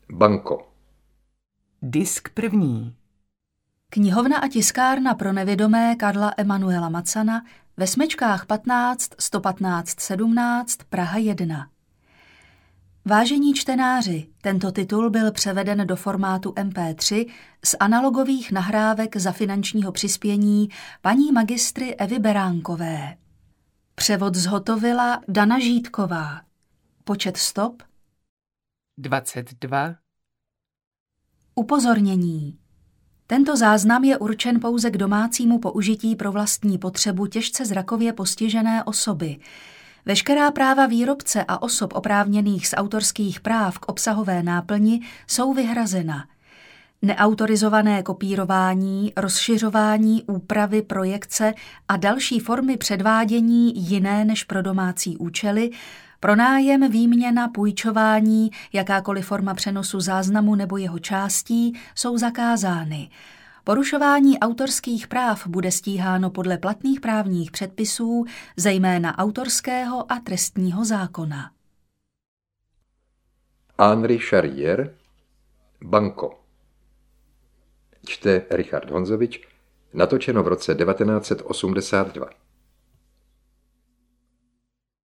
Banko. Disk první. Knihovna a tiskárna pro nevědomé Karla Emanuela Macana ve Smečkách 15 115 17 Praha 1. Vážení čtenáři, tento titul byl převeden do formátu MP3 z analogových nahrávek za finančního přispění paní magistry Evy Beránkové. Převod zhotovila Dana Žítková. Počet stop 22. Upozornění. Tento záznam je určen pouze k domácímu použití pro vlastní potřebu těžce zrakově postižené osoby. Veškerá práva výrobce a osob oprávněných z autorských práv k obsahové náplni jsou vyhrazena. Neautorizované kopírování, rozšiřování, úpravy, projekce a další formy předvádění jiné než pro domácí účely, pronájem, výměna, půjčování, jakákoliv forma přenosu záznamu nebo jeho částí jsou zakázány. Porušování autorských práv bude stíháno podle platných právních předpisů, zejména autorského a trestního zákona. Henri Charrier. Banko. Čte Richard Honzovič, natočeno v roce 1982.